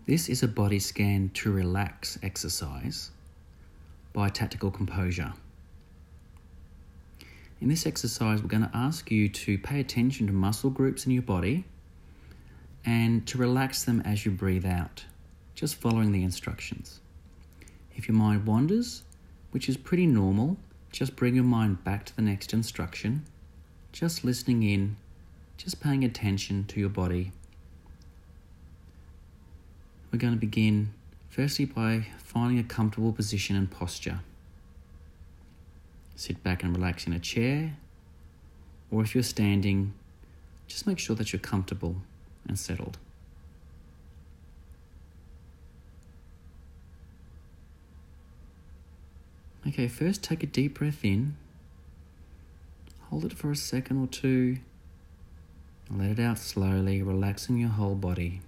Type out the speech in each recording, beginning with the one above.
This is a body scan to relax exercise by Tactical Composure. In this exercise, we're going to ask you to pay attention to muscle groups in your body and to relax them as you breathe out, just following the instructions. If your mind wanders, which is pretty normal, just bring your mind back to the next instruction, just listening in, just paying attention to your body. We're going to begin firstly by finding a comfortable position and posture. Sit back and relax in a chair, or if you're standing, just make sure that you're comfortable and settled. Okay, first take a deep breath in, hold it for a second or two, and let it out slowly, relaxing your whole body.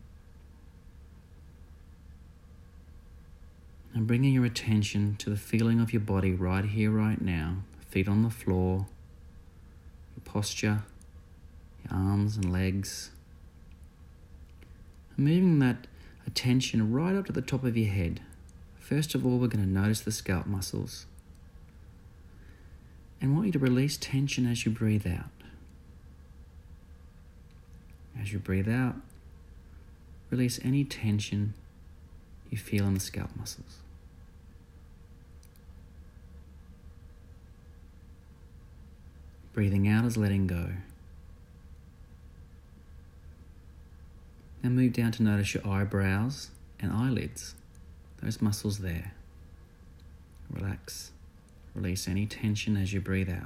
And bringing your attention to the feeling of your body right here, right now. Feet on the floor, your posture, your arms and legs. And moving that attention right up to the top of your head. First of all, we're going to notice the scalp muscles. And want you to release tension as you breathe out. As you breathe out, release any tension you feel in the scalp muscles. Breathing out is letting go. Now move down to notice your eyebrows and eyelids, those muscles there. Relax, release any tension as you breathe out.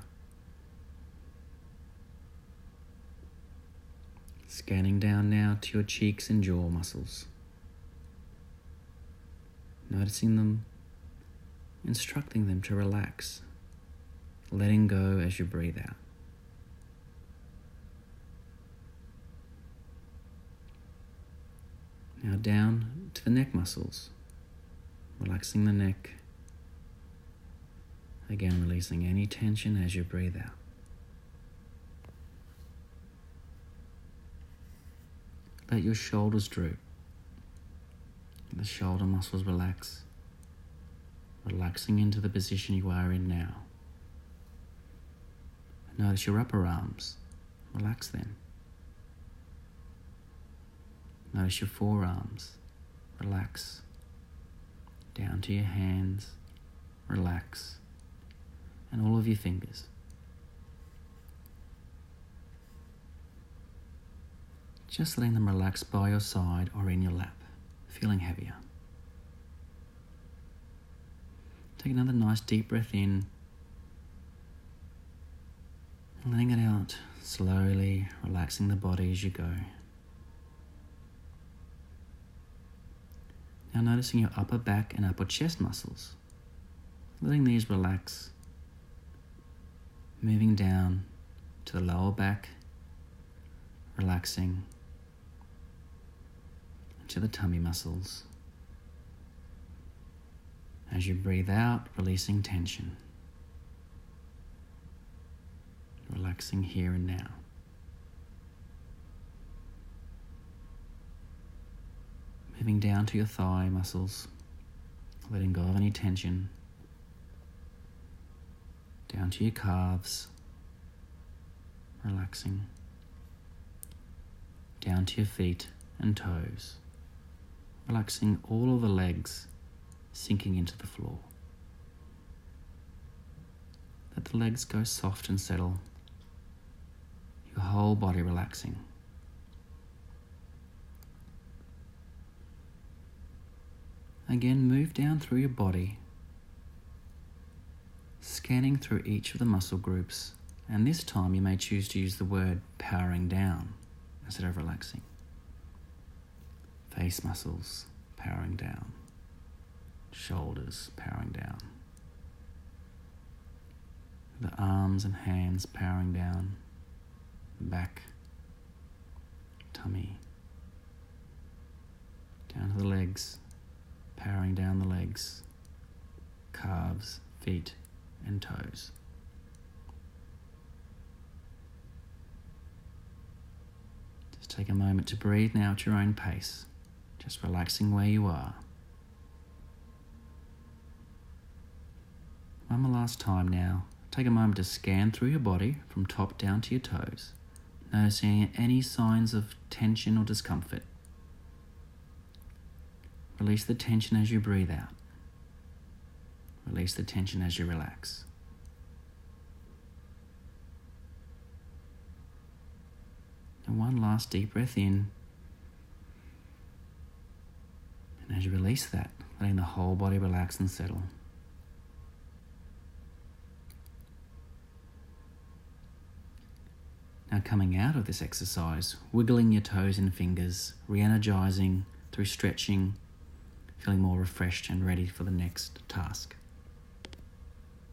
Scanning down now to your cheeks and jaw muscles. Noticing them, instructing them to relax, letting go as you breathe out. Now down to the neck muscles, relaxing the neck. Again, releasing any tension as you breathe out. Let your shoulders droop. The shoulder muscles relax, relaxing into the position you are in now. Notice your upper arms, relax them. Notice your forearms, relax. Down to your hands, relax. And all of your fingers. Just letting them relax by your side or in your lap, feeling heavier. Take another nice deep breath in and letting it out slowly, relaxing the body as you go. Now noticing your upper back and upper chest muscles, letting these relax, moving down to the lower back, relaxing, to the tummy muscles. As you breathe out, releasing tension. Relaxing here and now. Moving down to your thigh muscles, letting go of any tension. Down to your calves, relaxing. Down to your feet and toes. Relaxing all of the legs, sinking into the floor. Let the legs go soft and settle. Your whole body relaxing. Again, move down through your body, scanning through each of the muscle groups, and this time you may choose to use the word powering down instead of relaxing. Face muscles, powering down. Shoulders, powering down. The arms and hands, powering down. Back, tummy. Down to the legs, powering down the legs. Calves, feet, and toes. Just take a moment to breathe now at your own pace. Just relaxing where you are. One more last time now. Take a moment to scan through your body from top down to your toes, noticing any signs of tension or discomfort. Release the tension as you breathe out. Release the tension as you relax. And one last deep breath in. And as you release that, letting the whole body relax and settle. Now coming out of this exercise, wiggling your toes and fingers, re-energizing through stretching, feeling more refreshed and ready for the next task.